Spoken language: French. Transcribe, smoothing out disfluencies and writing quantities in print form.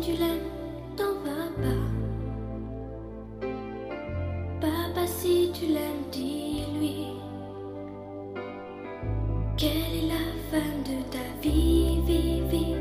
tu l'aimes, t'en vas pas. Papa, si tu l'aimes, dis-lui qu'elle est la femme de ta vie, vie, vie.